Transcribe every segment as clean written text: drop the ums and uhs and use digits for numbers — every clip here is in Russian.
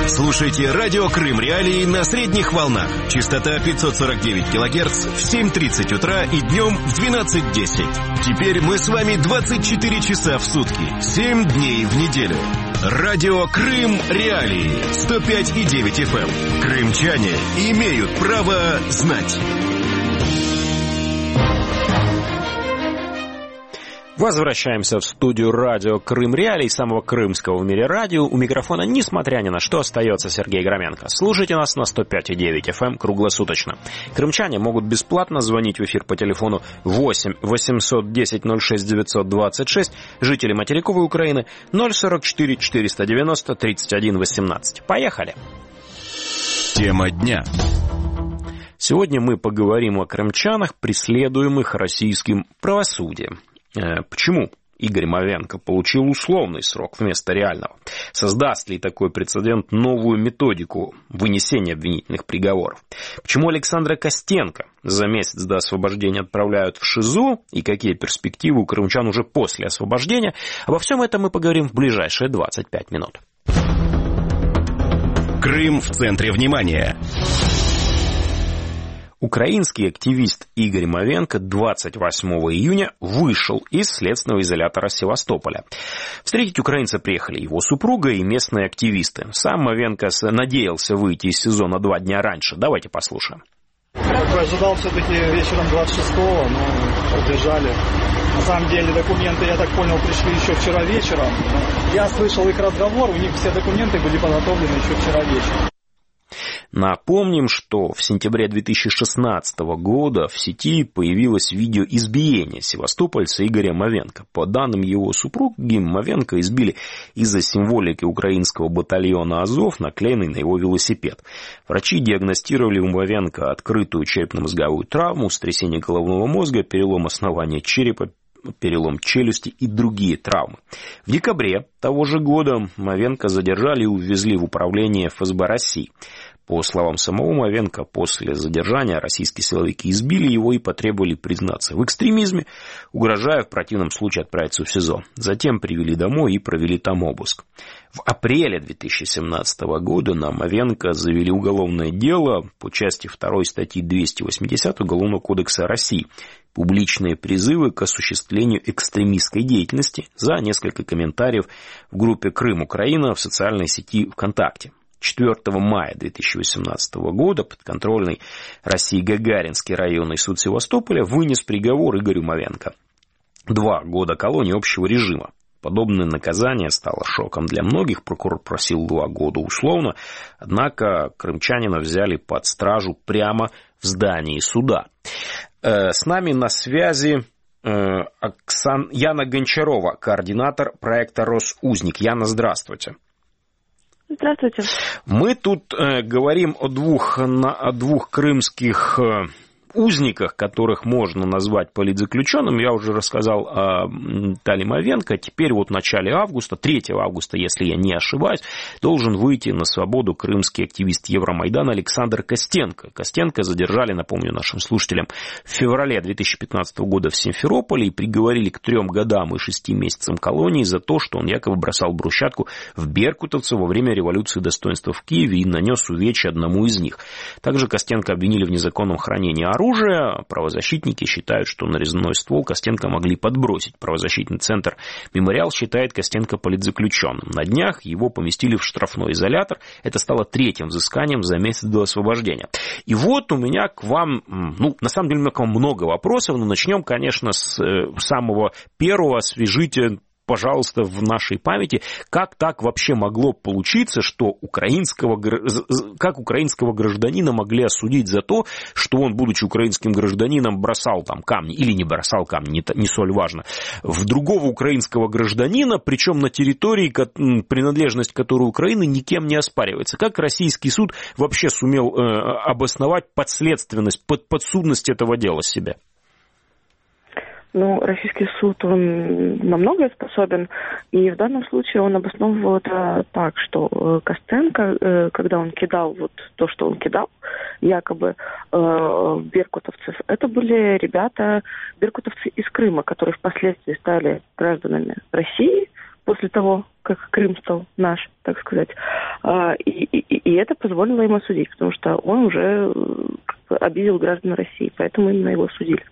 Слушайте радио Крым Реалии на средних волнах. Частота 549 килогерц в 7:30 утра и днем в 12:10. Теперь мы с вами 24 часа в сутки, 7 дней в неделю. Радио Крым Реалии 105,9 FM. Крымчане имеют право знать. Возвращаемся в студию радио Крым Реалий, самого крымского в мире радио. У микрофона, несмотря ни на что, остается Сергей Громенко. Слушайте нас на 105,9 FM круглосуточно. Крымчане могут бесплатно звонить в эфир по телефону 8 810 06 926, жители материковой Украины 044 490 31 18. Поехали! Тема дня. Сегодня мы поговорим о крымчанах, преследуемых российским правосудием. Почему Игорь Мовенко получил условный срок вместо реального? Создаст ли такой прецедент новую методику вынесения обвинительных приговоров? Почему Александра Костенко за месяц до освобождения отправляют в ШИЗО? И какие перспективы у крымчан уже после освобождения? Обо всем этом мы поговорим в ближайшие 25 минут. Крым в центре внимания. Украинский активист Игорь Мовенко 28 июня вышел из следственного изолятора Севастополя. Встретить украинца приехали его супруга и местные активисты. Сам Мовенко надеялся выйти из СИЗО на 2 дня раньше. Давайте послушаем. Ожидал все-таки вечером 26-го, но удержали. На самом деле документы, я так понял, пришли еще вчера вечером. Я слышал их разговор, у них все документы были подготовлены еще вчера вечером. Напомним, что в сентябре 2016 года в сети появилось видео избиения севастопольца Игоря Мовенко. По данным его супруги, Мовенко избили из-за символики украинского батальона «Азов», наклеенной на его велосипед. Врачи диагностировали у Мовенко открытую черепно-мозговую травму, сотрясение головного мозга, перелом основания черепа, перелом челюсти и другие травмы. В декабре того же года Мовенко задержали и увезли в управление ФСБ России. По словам самого Мовенко, после задержания российские силовики избили его и потребовали признаться в экстремизме, угрожая в противном случае отправиться в СИЗО. Затем привели домой и провели там обыск. В апреле 2017 года на Мовенко завели уголовное дело по части 2 статьи 280 Уголовного кодекса России «Публичные призывы к осуществлению экстремистской деятельности» за несколько комментариев в группе «Крым-Украина» в социальной сети ВКонтакте. 4 мая 2018 года подконтрольный России Гагаринский районный суд Севастополя вынес приговор Игорю Мовенко. 2 года колонии общего режима. Подобное наказание стало шоком для многих. Прокурор просил 2 года условно, однако крымчанина взяли под стражу прямо в здании суда. С нами на связи Яна Гончарова, координатор проекта «Росузник». Яна, здравствуйте. Здравствуйте. Мы тут говорим о двух крымских узниках, которых можно назвать политзаключенным. Я уже рассказал о Талии Мовенко. Теперь вот в начале августа, 3 августа, если я не ошибаюсь, должен выйти на свободу крымский активист Евромайдана Александр Костенко. Костенко задержали, напомню нашим слушателям, в феврале 2015 года в Симферополе и приговорили к 3 годам и 6 месяцам колонии за то, что он якобы бросал брусчатку в беркутовцев во время революции достоинства в Киеве и нанес увечья одному из них. Также Костенко обвинили в незаконном хранении оружия. Правозащитники считают, что нарезной ствол Костенко могли подбросить. Правозащитный центр «Мемориал» считает Костенко политзаключенным. На днях его поместили в штрафной изолятор. Это стало 3-м взысканием за месяц до освобождения. И вот у меня к вам, на самом деле, к вам много вопросов, но начнем, конечно, с самого первого. Освежите, пожалуйста, в нашей памяти, как так вообще могло получиться, что украинского гражданина могли осудить за то, что он, будучи украинским гражданином, бросал там камни, или не бросал камни, не столь важно, в другого украинского гражданина, причем на территории, принадлежность которой Украины никем не оспаривается. Как российский суд вообще сумел обосновать подследственность, подсудность этого дела себе? Российский суд, он на многое способен, и в данном случае он обосновывал это так, что Костенко, когда он кидал вот то, что он кидал, якобы беркутовцев, это были ребята, беркутовцы из Крыма, которые впоследствии стали гражданами России, после того, как Крым стал наш, так сказать. И это позволило им осудить, потому что он уже обидел граждан России, поэтому именно его судили.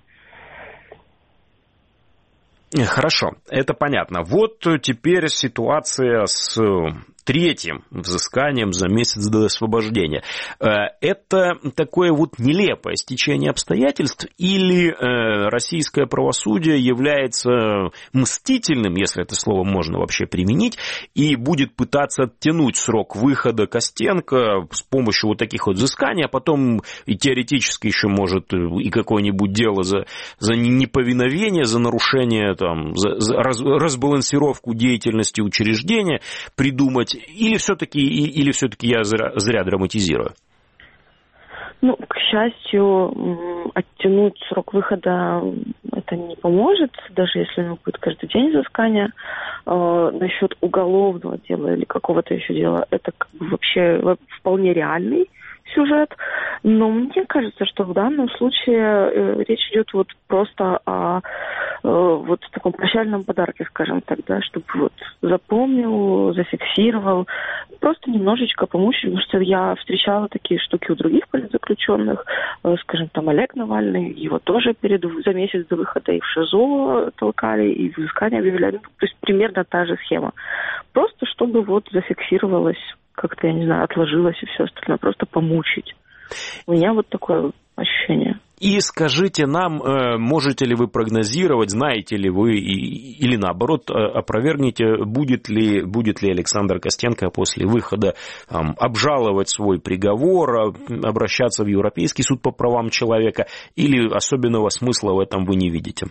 Хорошо, это понятно. Вот теперь ситуация с третьим взысканием за месяц до освобождения. Это такое вот нелепое стечение обстоятельств или российское правосудие является мстительным, если это слово можно вообще применить, и будет пытаться оттянуть срок выхода Костенко с помощью вот таких вот взысканий, а потом и теоретически еще может и какое-нибудь дело за неповиновение, за нарушение, там, за разбалансировку деятельности учреждения придумать. Или все-таки я зря драматизирую? Ну, к счастью, оттянуть срок выхода это не поможет, даже если у него будет каждый день взыскания. Насчет уголовного дела или какого-то еще дела, это как бы вообще вполне реальный сюжет. Но мне кажется, что в данном случае речь идет вот просто о вот таком прощальном подарке, скажем так, да, чтобы вот запомнил, зафиксировал, просто немножечко помучить, потому что я встречала такие штуки у других политзаключенных, скажем, там Олег Навальный, его тоже за месяц до выхода и в ШИЗО толкали, и взыскание объявляли, то есть примерно та же схема. Просто чтобы вот зафиксировалось, как-то, я не знаю, отложилось и все остальное, просто помучить. У меня вот такое ощущение. И скажите нам, можете ли вы прогнозировать, знаете ли вы, или наоборот, опровергните, будет ли Александр Костенко после выхода обжаловать свой приговор, обращаться в Европейский суд по правам человека, или особенного смысла в этом вы не видите?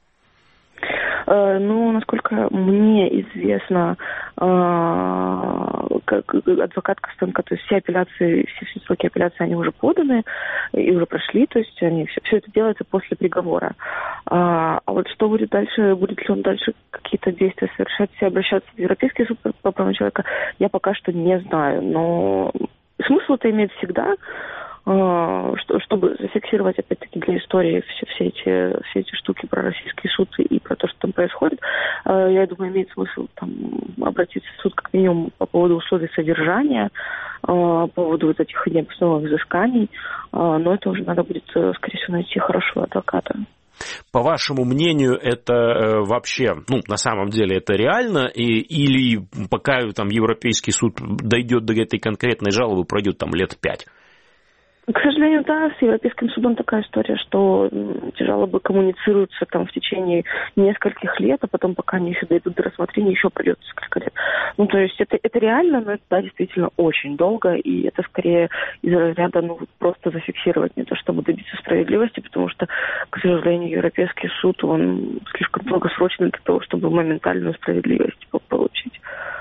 Ну, насколько мне известно, как адвокат Костенко, то есть все апелляции, все сроки апелляции, они уже поданы и уже прошли, то есть все это делается после приговора. А вот что будет дальше, будет ли он дальше какие-то действия совершать, все обращаться в Европейский суд по правам человека, я пока что не знаю, но смысл это имеет всегда, чтобы зафиксировать, опять-таки, для истории все эти штуки про российский суд и про то, что там происходит. Я думаю, имеет смысл там обратиться в суд как минимум по поводу условий содержания, по поводу вот этих необоснованных взысканий, но это уже надо будет, скорее всего, найти хорошего адвоката. По вашему мнению, это вообще, на самом деле это реально, или пока там Европейский суд дойдет до этой конкретной жалобы, пройдет там лет 5? К сожалению, да, с Европейским судом такая история, что эти жалобы коммуницируются там в течение нескольких лет, а потом, пока они еще дойдут до рассмотрения, еще пройдет несколько лет. То есть это реально, но это, да, действительно очень долго, и это скорее из разряда, просто зафиксировать, не то чтобы добиться справедливости, потому что, к сожалению, Европейский суд, он слишком долгосрочный для того, чтобы моментальную справедливость получить.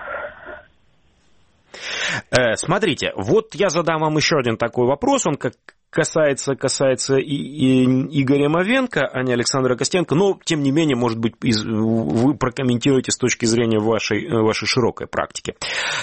Смотрите, вот я задам вам еще один такой вопрос, он касается и Игоря Мовенко, а не Александра Костенко, но, тем не менее, может быть, вы прокомментируете с точки зрения вашей широкой практики.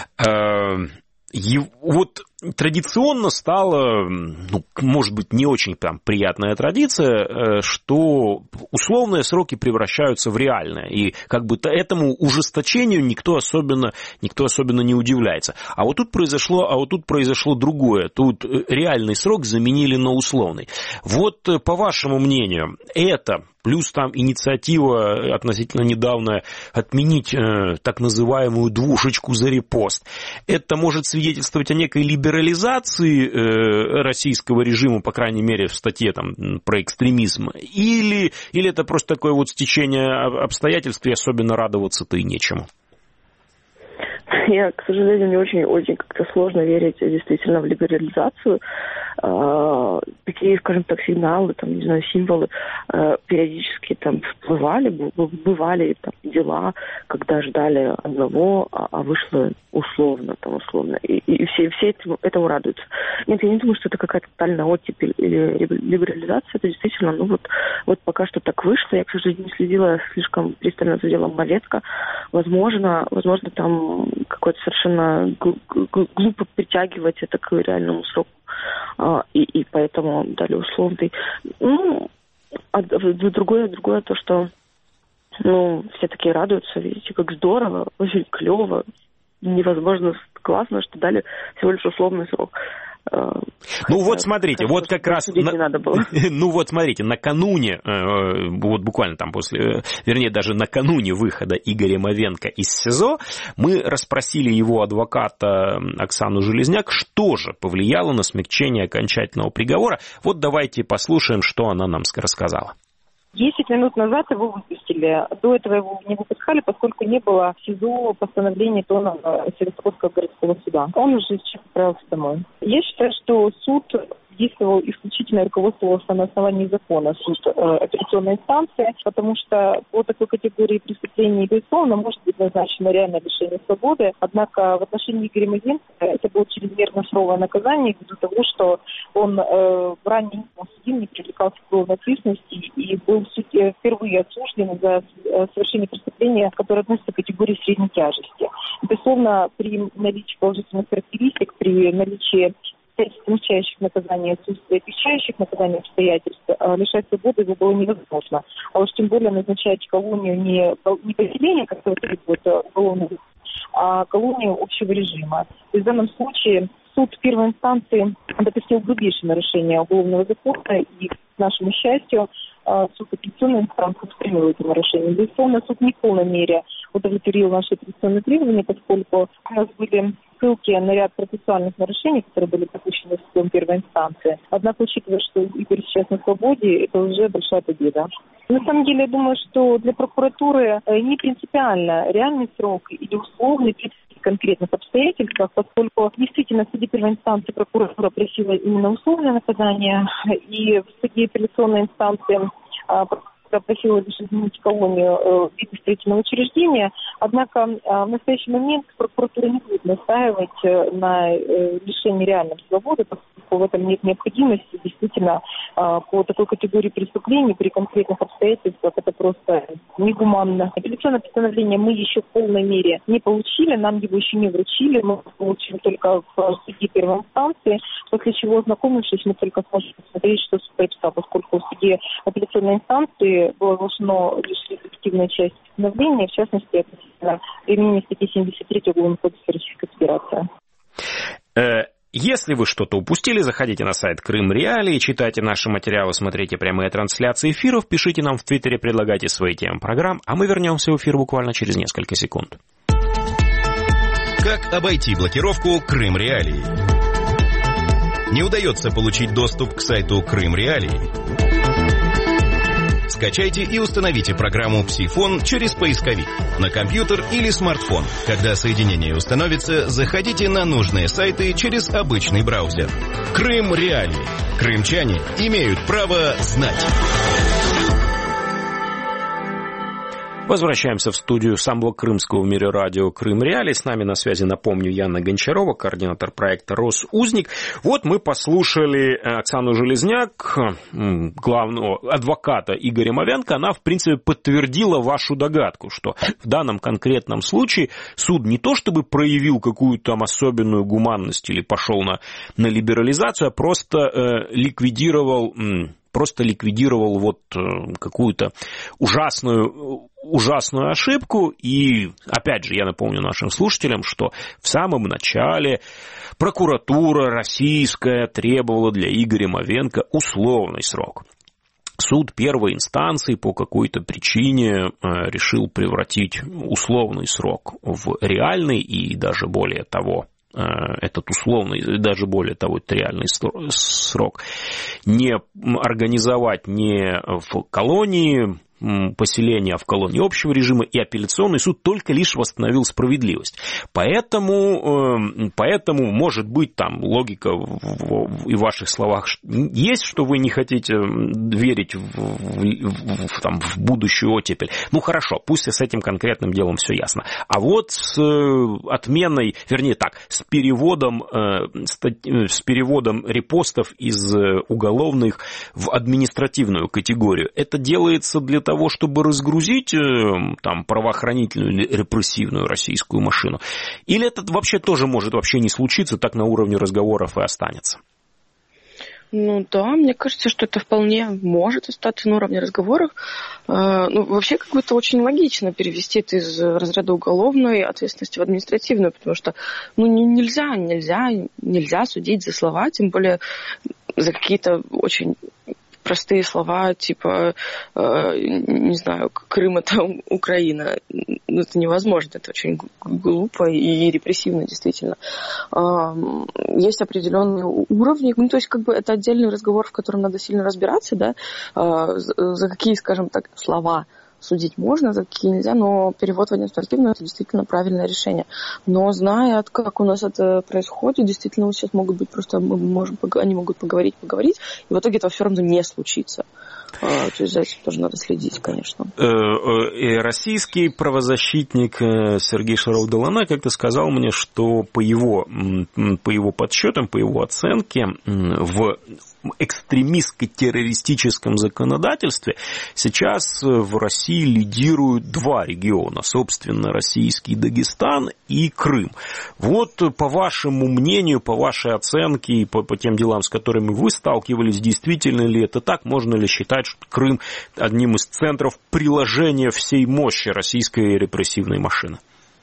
Вот традиционно стала, может быть, не очень прям приятная традиция, что условные сроки превращаются в реальные. И как бы этому ужесточению никто особенно не удивляется. А вот тут произошло другое. Тут реальный срок заменили на условный. Вот, по вашему мнению, это... Плюс там инициатива относительно недавно отменить так называемую двушечку за репост. Это может свидетельствовать о некой либерализации российского режима, по крайней мере, в статье там, про экстремизм. Или это просто такое вот стечение обстоятельств, и особенно радоваться-то и нечему? Я, к сожалению, мне очень как-то сложно верить действительно в либерализацию. Такие, скажем так, сигналы, там, не знаю, символы периодически там всплывали, бывали там дела, когда ждали одного, а вышло условно. И все этому радуются. Нет, я не думаю, что это какая-то тотальная оттепель или либерализация. Это действительно, вот пока что так вышло. Я, к сожалению, не следила слишком пристально за делом Малецка. Возможно, там какой-то совершенно глупо притягивать это к реальному сроку. И поэтому дали условный. А другое то, что все такие радуются, видите, как здорово, очень клево, невозможно классно, что дали всего лишь условный срок. Вот смотрите, вот как раз... Не надо было. Смотрите, накануне, вот буквально там даже накануне выхода Игоря Мовенко из СИЗО, мы расспросили его адвоката Оксану Железняк, что же повлияло на смягчение окончательного приговора. Вот давайте послушаем, что она нам рассказала. 10 минут назад его выпустили. До этого его не выпускали, поскольку не было в СИЗО постановления Тонова Севастопольского городского суда. Он уже сейчас отправился домой. Я считаю, что суд действовал исключительно руководствовался на основании закона, суд апелляционной инстанции, потому что по такой категории преступлений, безусловно, может быть назначено реальное лишение свободы. Однако в отношении Игоря Мовенко это было чрезмерно суровое наказание ввиду того, что он ранее не был судим, не привлекался к уголовной ответственности и был впервые осужден за совершение преступления, которое относится к категории средней тяжести. Безусловно, при наличии положительных характеристик, при наличии смягчающих наказаний, отсутствие отвечающих наказаний обстоятельств, лишать свободы его было невозможно. А уж тем более назначать колонию не поселение, как это требует уголовный, а колонию общего режима. И в данном случае суд первой инстанции допустил грубейшее нарушение уголовного закона, и, к нашему счастью, суд апелляционной инстанции устранил это нарушение. Безусловно, суд не в полной мере удовлетворил наши апелляционные требования, поскольку у нас были ссылки на ряд процессуальных нарушений, которые были допущены судом первой инстанции. Однако, учитывая, что Игорь сейчас на свободе, это уже большая победа. На самом деле, я думаю, что для прокуратуры не принципиально реальный срок или условный при конкретных обстоятельствах, поскольку действительно в суде первой инстанции прокуратура просила именно условное наказание, и в суде апелляционной инстанции просила лишь изменить колонию вида строительного учреждения. Однако в настоящий момент прокуратура не будет настаивать на лишении реальной свободы, поскольку в этом нет необходимости. Действительно, по такой категории преступлений при конкретных обстоятельствах это просто негуманно. Апелляционное постановление мы еще в полной мере не получили, нам его еще не вручили, мы получили только в суде первой инстанции, после чего, ознакомившись, мы только сможем посмотреть, что суд написал, поскольку в суде апелляционной инстанции было оглашено лишь результативная часть постановления, в частности, относительно применения статьи 73 Уголовного кодекса Российской Федерации. Если вы что-то упустили, заходите на сайт Крым Реалии, читайте наши материалы, смотрите прямые трансляции эфиров, пишите нам в Твиттере, предлагайте свои темы программ, а мы вернемся в эфир буквально через несколько секунд. Как обойти блокировку Крым Реалии? Не удается получить доступ к сайту Крым Реалии? Скачайте и установите программу «Псифон» через поисковик на компьютер или смартфон. Когда соединение установится, заходите на нужные сайты через обычный браузер. Крым Реалии. Крымчане имеют право знать. Возвращаемся в студию «Сам блок крымского» в мире радио «Крым Реалии». С нами на связи, напомню, Яна Гончарова, координатор проекта «Росузник». Вот мы послушали Оксану Железняк, главного адвоката Игоря Мовенко. Она, в принципе, подтвердила вашу догадку, что в данном конкретном случае суд не то чтобы проявил какую-то там особенную гуманность или пошел на либерализацию, а просто ликвидировал вот какую-то ужасную ошибку. И, опять же, я напомню нашим слушателям, что в самом начале прокуратура российская требовала для Игоря Мовенко условный срок. Суд первой инстанции по какой-то причине решил превратить условный срок в реальный и даже более того, этот условный, даже более того, реальный срок не организовать не в колонии поселения, а в колонии общего режима, и апелляционный суд только лишь восстановил справедливость. Поэтому, может быть, там логика и в ваших словах есть, что вы не хотите верить в будущую оттепель. Ну хорошо, пусть с этим конкретным делом все ясно. А вот с отменой, вернее так, с переводом репостов из уголовных в административную категорию, это делается для того, чтобы разгрузить там правоохранительную или репрессивную российскую машину? Или это вообще тоже может вообще не случиться, так на уровне разговоров и останется? Ну да, мне кажется, что это вполне может остаться на уровне разговоров. Вообще, как бы это очень логично перевести это из разряда уголовной ответственности в административную, потому что нельзя судить за слова, тем более за какие-то очень простые слова, типа, не знаю, Крым — это Украина. Это невозможно, это очень глупо и репрессивно, действительно. Есть определенные уровни, то есть, как бы, это отдельный разговор, в котором надо сильно разбираться, да, за какие, скажем так, слова судить можно, за какие нельзя, но перевод в административную — это действительно правильное решение. Но зная, как у нас это происходит, действительно, сейчас могут быть просто, они могут поговорить, и в итоге этого все равно не случится. То есть за этим тоже надо следить, конечно. Российский правозащитник Сергей Шаров-Долана как-то сказал мне, что по его подсчетам, по его оценке, в экстремистско-террористическом законодательстве сейчас в России лидируют два региона, собственно, российский Дагестан и Крым. Вот по вашему мнению, по вашей оценке и по тем делам, с которыми вы сталкивались, действительно ли это так? Можно ли считать, что Крым одним из центров приложения всей мощи российской репрессивной машины?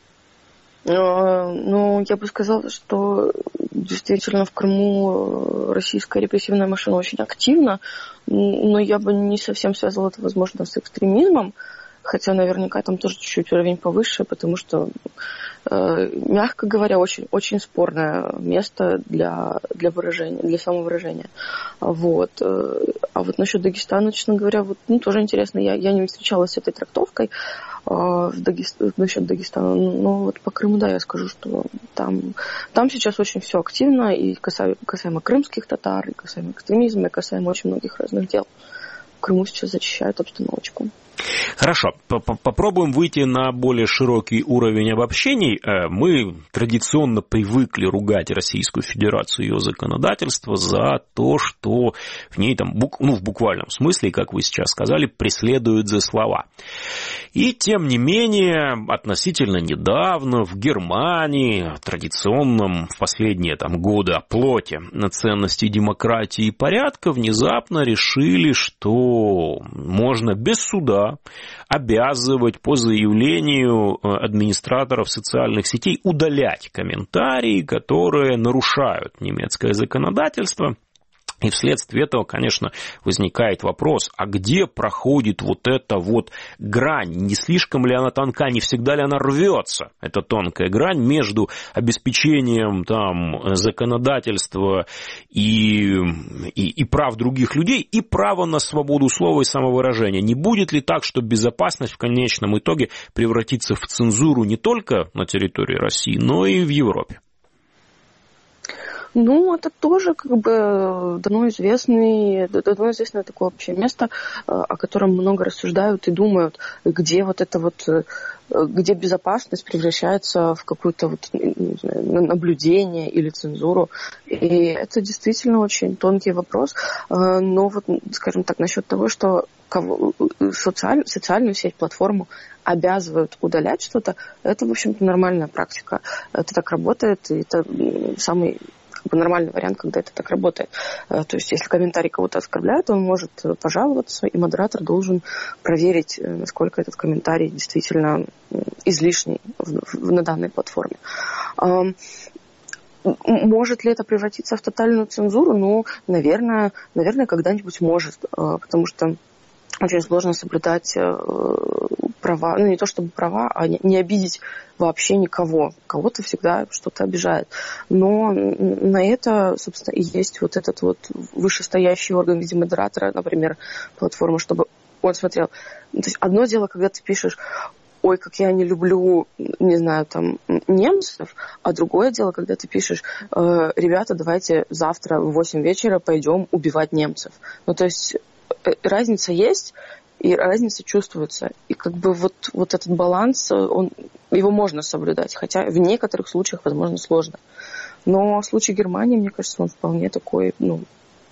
Ну, я бы сказала, что действительно в Крыму российская репрессивная машина очень активна, но я бы не совсем связывала это, возможно, с экстремизмом, хотя наверняка там тоже чуть-чуть уровень повыше, потому что, мягко говоря, очень, очень спорное место для выражения, для самовыражения. Вот. А вот насчет Дагестана, честно говоря, тоже интересно, я не встречалась с этой трактовкой насчет Дагестана, но вот по Крыму, да, я скажу, что там сейчас очень все активно, и касаемо крымских татар, и касаемо экстремизма, и касаемо очень многих разных дел. В Крыму сейчас зачищают обстановочку. Хорошо, попробуем выйти на более широкий уровень обобщений. Мы традиционно привыкли ругать Российскую Федерацию и ее законодательство за то, что в ней там, в буквальном смысле, как вы сейчас сказали, преследуют за слова. И тем не менее, относительно недавно в Германии, традиционном в последние годы оплоте ценностей демократии и порядка, внезапно решили, что можно без суда обязывать по заявлению администраторов социальных сетей удалять комментарии, которые нарушают немецкое законодательство. И вследствие этого, конечно, возникает вопрос, а где проходит вот эта грань? Не слишком ли она тонка, не всегда ли она рвется, эта тонкая грань между обеспечением законодательства и прав других людей, и права на свободу слова и самовыражения? Не будет ли так, что безопасность в конечном итоге превратится в цензуру не только на территории России, но и в Европе? Ну, это тоже давно известное такое общее место, о котором много рассуждают и думают, где где безопасность превращается в какое-то наблюдение или цензуру. И это действительно очень тонкий вопрос. Но скажем так, насчет того, что социальную сеть, платформу обязывают удалять что-то, это, в общем-то, нормальная практика. Это так работает, и это самый нормальный вариант, когда это так работает. То есть, если комментарий кого-то оскорбляет, он может пожаловаться, и модератор должен проверить, насколько этот комментарий действительно излишний на данной платформе. Может ли это превратиться в тотальную цензуру? Ну, наверное, когда-нибудь может, потому что очень сложно соблюдать права, не то чтобы права, а не обидеть вообще никого. Кого-то всегда что-то обижает. Но на это, собственно, и есть этот вышестоящий орган в виде модератора, например, платформы, чтобы он смотрел. То есть одно дело, когда ты пишешь: ой, как я не люблю, не знаю, немцев, а другое дело, когда ты пишешь: ребята, давайте завтра в 8 вечера пойдем убивать немцев. Ну, то есть разница есть, и разница чувствуется. И этот баланс, его можно соблюдать, хотя в некоторых случаях, возможно, сложно. Но в случае Германии, мне кажется, он вполне такой,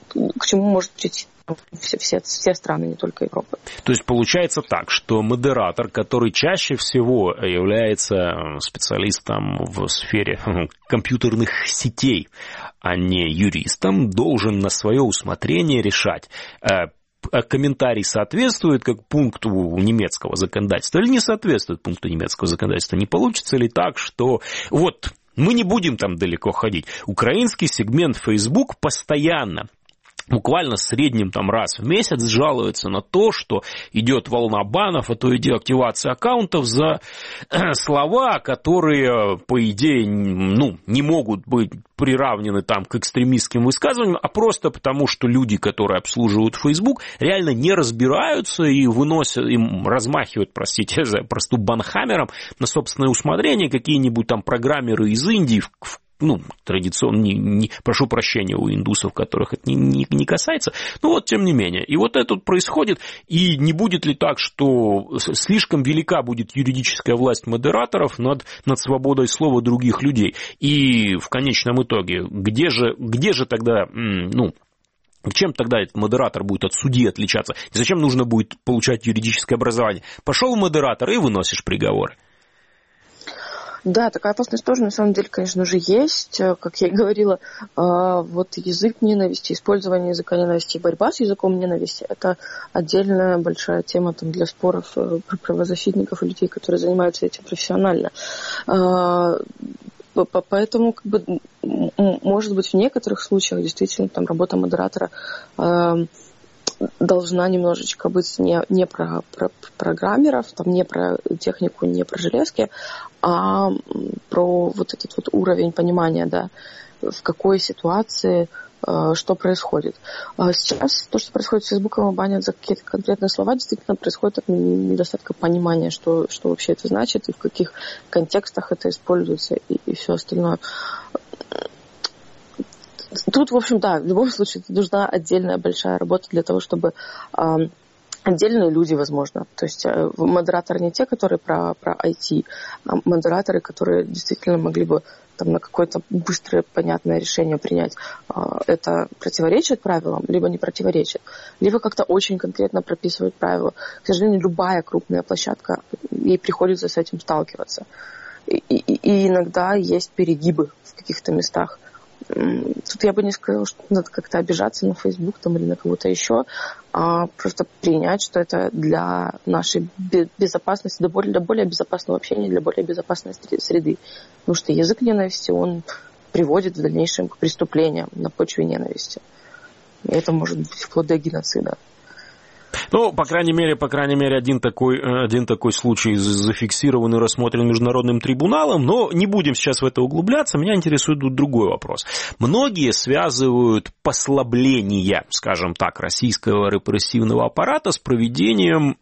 к чему может прийти все страны, не только Европа. То есть получается так, что модератор, который чаще всего является специалистом в сфере компьютерных сетей, а не юристом, должен на свое усмотрение решать, комментарий соответствует как пункту немецкого законодательства или не соответствует пункту немецкого законодательства. Не получится ли так, что вот мы не будем там далеко ходить. Украинский сегмент Facebook постоянно, буквально в среднем там раз в месяц жалуется на то, что идет волна банов, а то и деактивация аккаунтов за слова, которые, по идее, не могут быть приравнены там к экстремистским высказываниям, а просто потому, что люди, которые обслуживают Facebook, реально не разбираются и выносят, им размахивают, простите за просту, банхаммером на собственное усмотрение какие-нибудь там программеры из Индии, традиционно, прошу прощения у индусов, которых это не касается, но вот тем не менее. И вот это происходит, и не будет ли так, что слишком велика будет юридическая власть модераторов над свободой слова других людей? И в конечном итоге, где же тогда, чем тогда этот модератор будет от судьи отличаться? И зачем нужно будет получать юридическое образование? Пошел модератор и выносишь приговоры. Да, такая опасность тоже на самом деле, конечно же, есть. Как я и говорила, вот язык ненависти, использование языка ненависти и борьба с языком ненависти – это отдельная большая тема там, для споров правозащитников и людей, которые занимаются этим профессионально. Поэтому, может быть, в некоторых случаях действительно там работа модератора должна немножечко быть не про программеров, там, не про технику, не про железки, а про вот этот вот уровень понимания, да, в какой ситуации что происходит. Сейчас то, что происходит с Фейсбуком, банят за какие-то конкретные слова, действительно происходит от недостатка понимания, что вообще это значит и в каких контекстах это используется и все остальное. Тут, в общем, да, в любом случае нужна отдельная большая работа для того, чтобы отдельные люди, возможно. То есть модераторы не те, которые про IT, а модераторы, которые действительно могли бы там, на какое-то быстрое, понятное решение принять. Это противоречит правилам, либо не противоречит, либо как-то очень конкретно прописывать правила. К сожалению, любая крупная площадка, ей приходится с этим сталкиваться. И иногда есть перегибы в каких-то местах. Тут я бы не сказала, что надо как-то обижаться на Facebook там, или на кого-то еще, а просто принять, что это для нашей безопасности, для более безопасного общения, для более безопасной среды. Потому что язык ненависти, он приводит в дальнейшем к преступлениям на почве ненависти. И это может быть вплоть до геноцида. Ну, по крайней мере, один такой случай зафиксирован и рассмотрен Международным трибуналом, но не будем сейчас в это углубляться, меня интересует тут другой вопрос. Многие связывают послабление, скажем так, российского репрессивного аппарата с проведением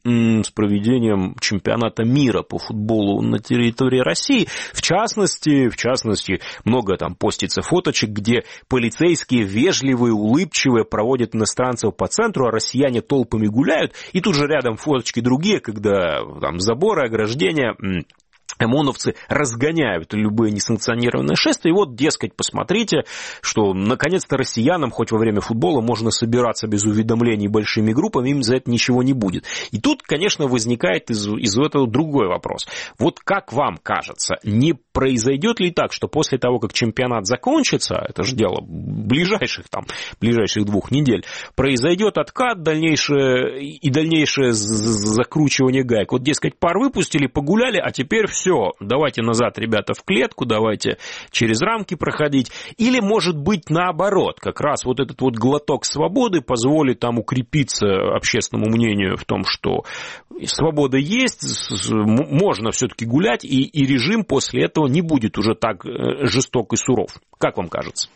чемпионата мира по футболу на территории России. В частности, много там постится фоточек, где полицейские вежливые, улыбчивые проводят иностранцев по центру, а россияне толпами гуляют, и тут же рядом фоточки другие, когда там заборы, ограждения, ОМОНовцы разгоняют любые несанкционированные шествия. И вот, дескать, посмотрите, что наконец-то россиянам хоть во время футбола можно собираться без уведомлений большими группами, им за это ничего не будет. И тут, конечно, возникает из этого другой вопрос. Вот как вам кажется, не произойдет ли так, что после того, как чемпионат закончится, это же дело ближайших 2 недель, произойдет откат, дальнейшее закручивание гаек? Вот, дескать, пар выпустили, погуляли, а теперь все, давайте назад, ребята, в клетку, давайте через рамки проходить. Или, может быть, наоборот, как раз вот этот вот глоток свободы позволит там укрепиться общественному мнению в том, что свобода есть, можно все-таки гулять, и режим после этого не будет уже так жесток и суров. Как вам кажется?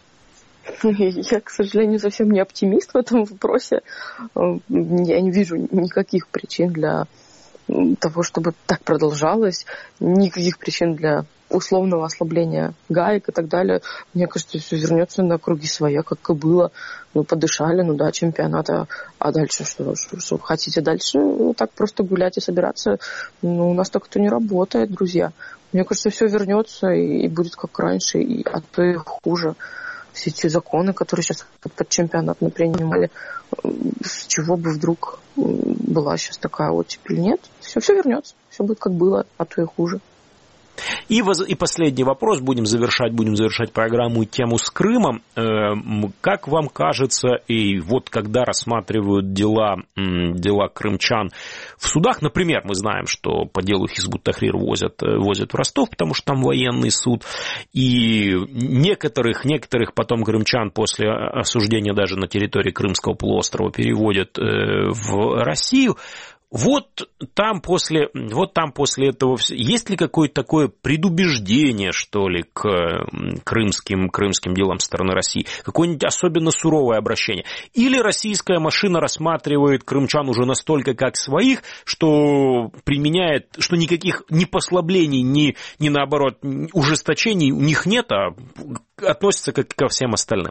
Я, к сожалению, совсем не оптимист в этом вопросе. Я не вижу никаких причин для того, чтобы так продолжалось, никаких причин для условного ослабления гаек и так далее. Мне кажется, все вернется на круги своя, как и было. Подышали, чемпионата, а дальше что хотите дальше? Так просто гулять и собираться. У нас так это не работает, друзья. Мне кажется, все вернется и будет как раньше, а то и хуже. все эти законы, которые сейчас под чемпионат принимали, с чего бы вдруг была сейчас такая оттепель? Нет, все вернется, все будет как было, а то и хуже. И последний вопрос, будем завершать программу и тему с Крымом. Как вам кажется, и вот когда рассматривают дела крымчан в судах, например, мы знаем, что по делу Хизбут Тахрир возят в Ростов, потому что там военный суд, и некоторых потом крымчан после осуждения даже на территории Крымского полуострова переводят в Россию. Вот там после этого есть ли какое-то такое предубеждение, что ли, к крымским делам со стороны России? Какое-нибудь особенно суровое обращение? Или российская машина рассматривает крымчан уже настолько как своих, что применяет, что никаких ни послаблений, ни наоборот ужесточений у них нет, а относится как ко всем остальным?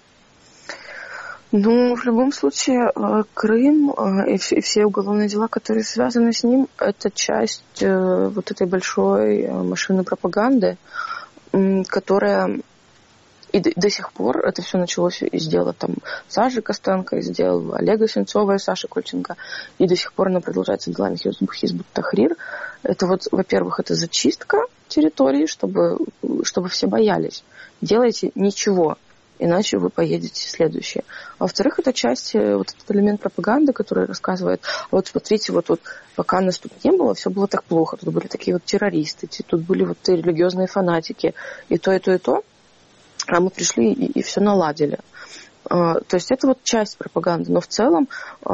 Ну, в любом случае, Крым и все уголовные дела, которые связаны с ним, это часть вот этой большой машины пропаганды, которая и до сих пор, это все началось из дела там Саши Костенко, из дела Олега Сенцова и Саши Кольченко, и до сих пор она продолжается делами Хизбут Тахрир. Это вот, во-первых, это зачистка территории, чтобы все боялись. Делайте ничего, иначе вы поедете следующее. А во-вторых, это часть, вот этот элемент пропаганды, который рассказывает, вот видите, вот пока нас тут не было, все было так плохо. Тут были такие вот террористы, тут были вот религиозные фанатики, и то, и то, и то. А мы пришли и все наладили. То есть это вот часть пропаганды. Но в целом,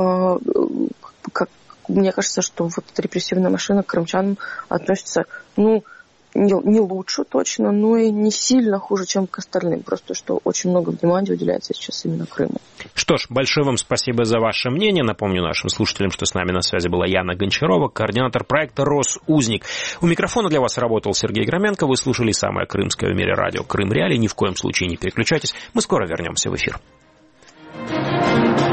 мне кажется, что вот эта репрессивная машина к крымчанам относится, не лучше точно, но и не сильно хуже, чем к остальным. Просто что очень много внимания уделяется сейчас именно Крыму. Что ж, большое вам спасибо за ваше мнение. Напомню нашим слушателям, что с нами на связи была Яна Гончарова, координатор проекта «Росузник». У микрофона для вас работал Сергей Громенко. Вы слушали самое крымское в мире радио «Крым Реалии». Ни в коем случае не переключайтесь. Мы скоро вернемся в эфир.